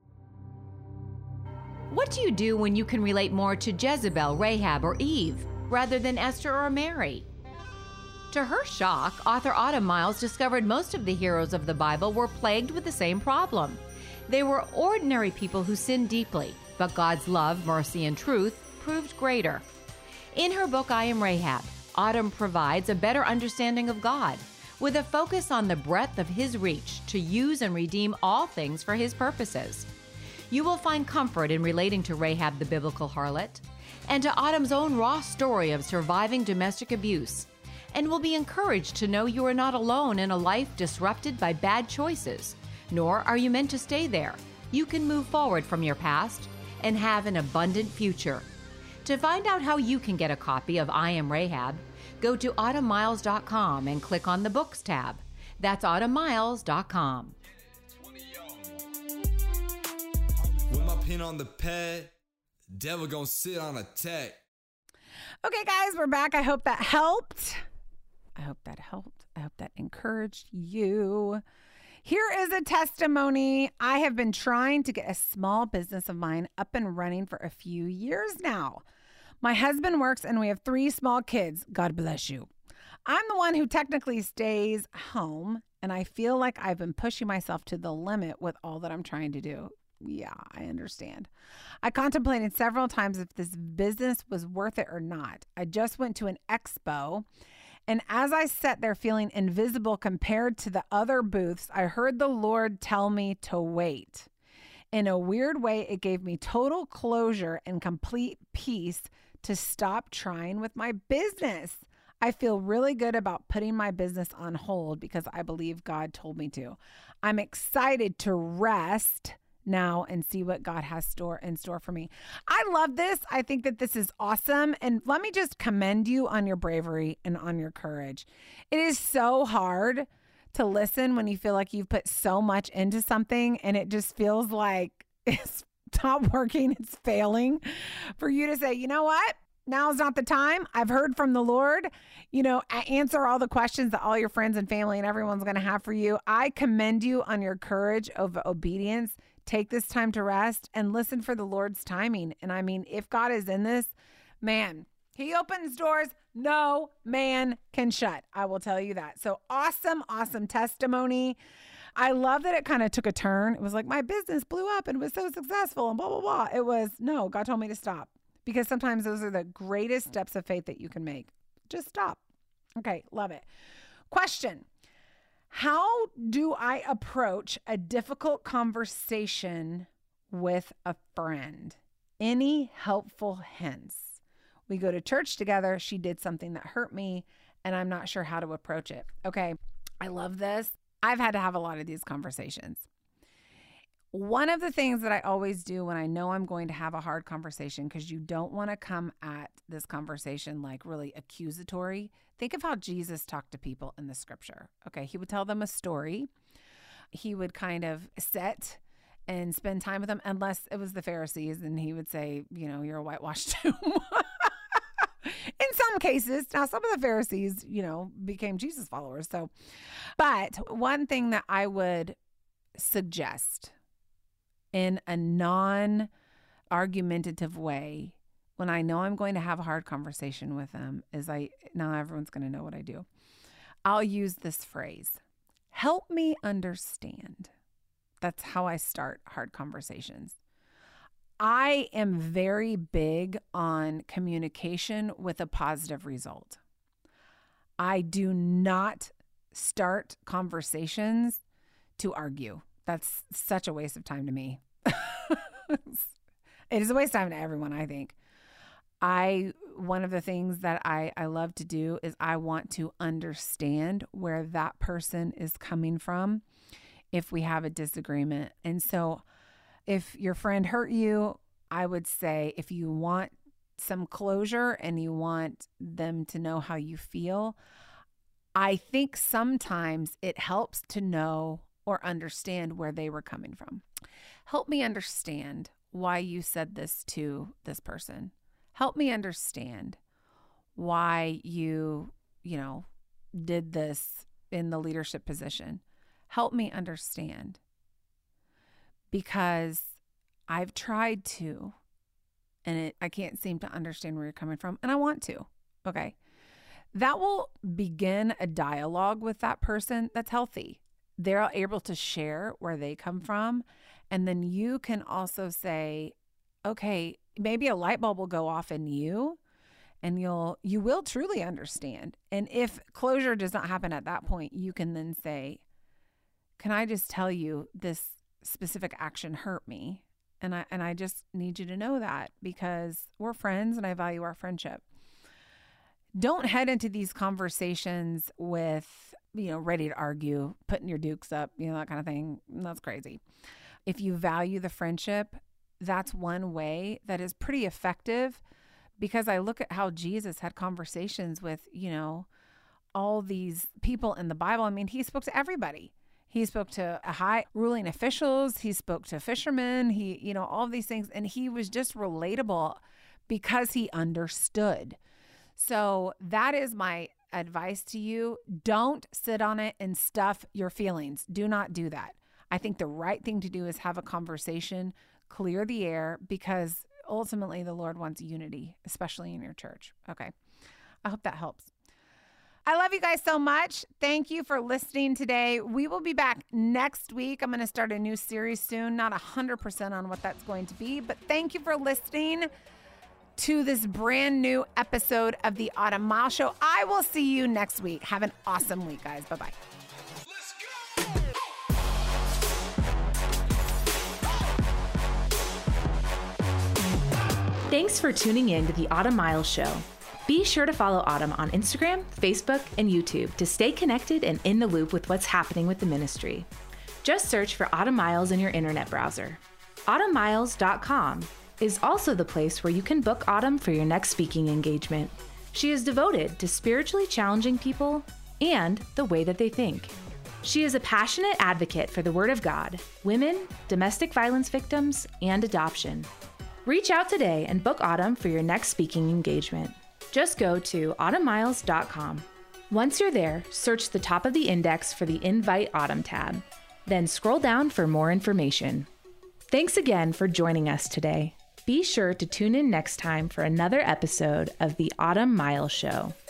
What do you do when you can relate more to Jezebel, Rahab, or Eve rather than Esther or Mary? To her shock, author Autumn Miles discovered most of the heroes of the Bible were plagued with the same problem. They were ordinary people who sinned deeply, but God's love, mercy, and truth proved greater. In her book, I Am Rahab, Autumn provides a better understanding of God, with a focus on the breadth of His reach to use and redeem all things for His purposes. You will find comfort in relating to Rahab the biblical harlot, and to Autumn's own raw story of surviving domestic abuse, and will be encouraged to know you are not alone in a life disrupted by bad choices, nor are you meant to stay there. You can move forward from your past and have an abundant future. To find out how you can get a copy of I Am Rahab, go to autumnmiles.com and click on the Books tab. That's autumnmiles.com. With my pen on the pad, devil gon' sit on attack. Okay, guys, we're back. I hope that helped. I hope that encouraged you. Here is a testimony. I have been trying to get a small business of mine up and running for a few years now. My husband works and we have 3 small kids. God bless you. I'm the one who technically stays home, and I feel like I've been pushing myself to the limit with all that I'm trying to do. Yeah, I understand. I contemplated several times if this business was worth it or not. I just went to an expo, and as I sat there feeling invisible compared to the other booths, I heard the Lord tell me to wait. In a weird way, it gave me total closure and complete peace to stop trying with my business. I feel really good about putting my business on hold because I believe God told me to. I'm excited to rest now and see what God has in store for me. I love this. I think that this is awesome. And let me just commend you on your bravery and on your courage. It is so hard to listen when you feel like you've put so much into something and it just feels like it's not working, it's failing. For you to say, you know what? Now's not the time. I've heard from the Lord. Answer all the questions that all your friends and family and everyone's going to have for you. I commend you on your courage of obedience. Take this time to rest and listen for the Lord's timing. And I mean, if God is in this, man, He opens doors no man can shut. I will tell you that. So awesome testimony. I love that it kind of took a turn. It was like my business blew up and was so successful and blah, blah, blah. It was, no, God told me to stop, because sometimes those are the greatest steps of faith that you can make. Just stop. Okay, love it. Question. How do I approach a difficult conversation with a friend? Any helpful hints? We go to church together. She did something that hurt me, and I'm not sure how to approach it. Okay, I love this. I've had to have a lot of these conversations. One of the things that I always do when I know I'm going to have a hard conversation, because you don't want to come at this conversation like really accusatory. Think of how Jesus talked to people in the scripture. Okay, He would tell them a story he would kind of sit and spend time with them, unless it was the Pharisees, and he would say, you're a whitewashed tomb. In some cases. Now, some of the Pharisees, became Jesus followers. So, but one thing that I would suggest in a non-argumentative way, when I know I'm going to have a hard conversation with them, is now everyone's going to know what I do. I'll use this phrase, help me understand. That's how I start hard conversations. I am very big on communication with a positive result. I do not start conversations to argue. That's such a waste of time to me. It is a waste of time to everyone, I think. One of the things that I love to do is I want to understand where that person is coming from if we have a disagreement. And so if your friend hurt you, I would say if you want some closure and you want them to know how you feel, I think sometimes it helps to know or understand where they were coming from. Help me understand why you said this to this person. Help me understand why you did this in the leadership position. Help me understand. Because I've tried to, and I can't seem to understand where you're coming from, and I want to. Okay. That will begin a dialogue with that person that's healthy. They're able to share where they come from. And then you can also say, okay, maybe a light bulb will go off in you, and you will truly understand. And if closure does not happen at that point, you can then say, can I just tell you this specific action hurt me? And I just need you to know that, because we're friends and I value our friendship. Don't head into these conversations with, ready to argue, putting your dukes up, that kind of thing. That's crazy. If you value the friendship, that's one way that is pretty effective, because I look at how Jesus had conversations with, all these people in the Bible. I mean, he spoke to everybody. He spoke to high ruling officials. He spoke to fishermen. He, all of these things. And he was just relatable because he understood. So that is my advice to you. Don't sit on it and stuff your feelings. Do not do that. I think the right thing to do is have a conversation, clear the air, because ultimately the Lord wants unity, especially in your church. Okay. I hope that helps. I love you guys so much. Thank you for listening today. We will be back next week. I'm going to start a new series soon. Not 100% on what that's going to be, but thank you for listening to this brand new episode of the Autumn Miles Show. I will see you next week. Have an awesome week, guys. Bye-bye. Thanks for tuning in to the Autumn Miles Show. Be sure to follow Autumn on Instagram, Facebook, and YouTube to stay connected and in the loop with what's happening with the ministry. Just search for Autumn Miles in your internet browser. AutumnMiles.com is also the place where you can book Autumn for your next speaking engagement. She is devoted to spiritually challenging people and the way that they think. She is a passionate advocate for the Word of God, women, domestic violence victims, and adoption. Reach out today and book Autumn for your next speaking engagement. Just go to AutumnMiles.com. Once you're there, search the top of the index for the Invite Autumn tab. Then scroll down for more information. Thanks again for joining us today. Be sure to tune in next time for another episode of the Autumn Miles Show.